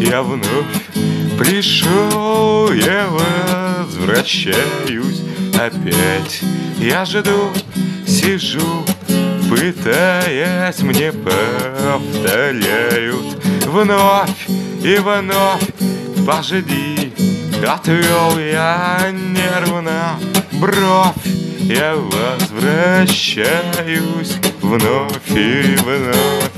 я вновь пришел, я возвращаюсь опять. Я жду, сижу, пытаясь, мне повторяют вновь и вновь. Пожди, отвел я нервно бровь. Я возвращаюсь вновь и вновь.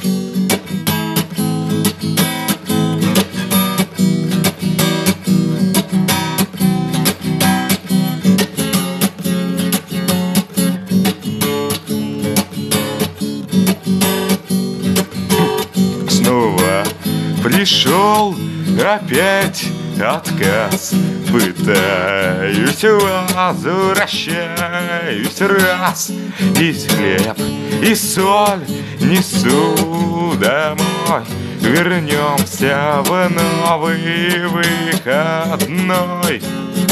Снова пришел опять отказ. Пытаюсь, возвращаюсь раз. И хлеб, и соль несу домой. Вернемся в новый выходной.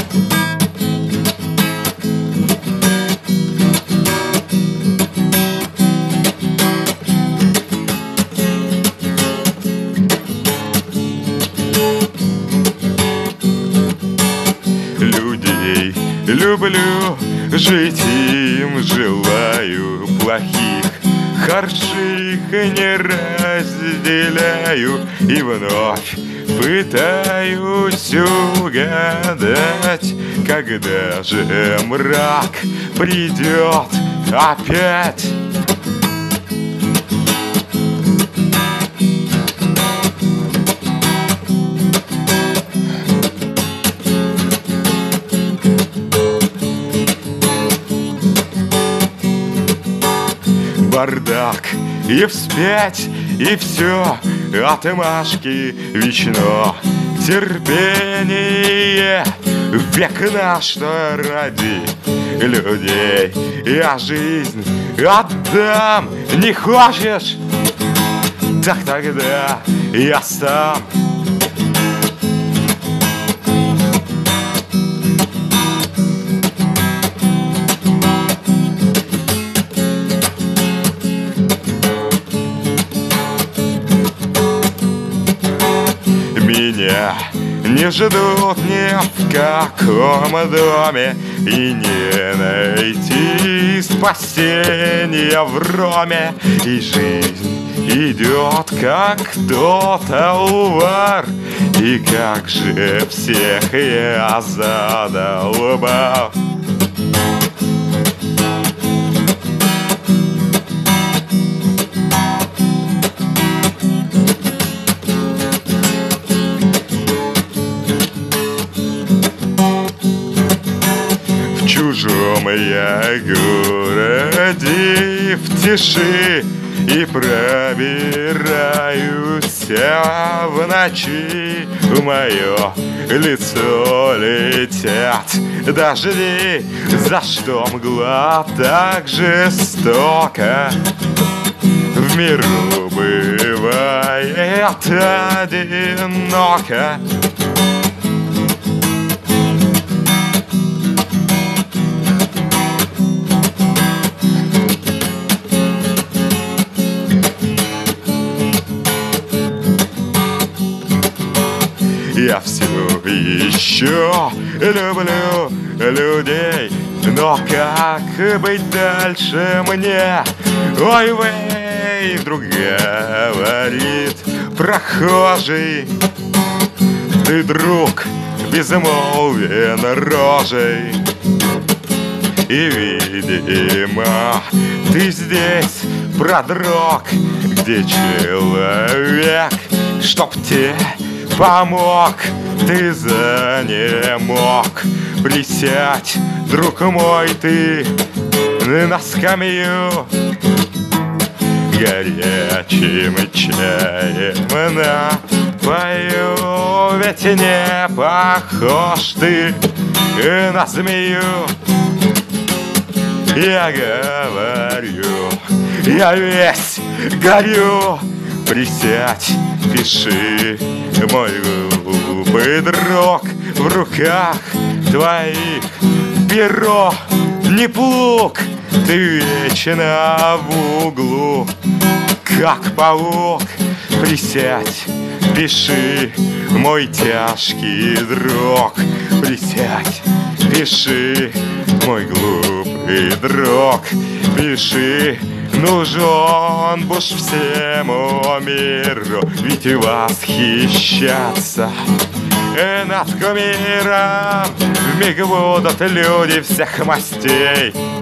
Людей люблю, жить им желаю, плохих, хороших не разделяю. И вновь пытаюсь угадать, когда же мрак придет опять. Бардак и вспять, и все отмашки вечно. Терпение век наш, что ради людей я жизнь отдам. Не хочешь? Так тогда я сам. Меня не ждут ни в каком доме, и не найти спасения в роме. И жизнь идет как тоталвар, и как же всех я задолбал. В чужом я городе в тиши и пробираюсь в ночи. В мое лицо летят дожди, за что мгла так жестоко. В миру бывает одиноко. Я все еще люблю людей, но как быть дальше мне? Ой, вей, вдруг говорит прохожий: ты, друг, безмолвен рожей. И, видимо, ты здесь продрог, где человек, чтоб те помог, ты занемог. Присядь, друг мой, ты на скамью, горячим чаем напою. Ведь не похож ты на змею. Я говорю, я весь горю. Присядь, пиши, мой глупый друг, в руках твоих перо, не плуг, ты вечно в углу, как паук. Присядь, пиши, мой тяжкий друг. Присядь, пиши, мой глупый друг. Пиши, нужен буш всему миру, ведь восхищаться над кумиром вмиг будут люди всех мастей.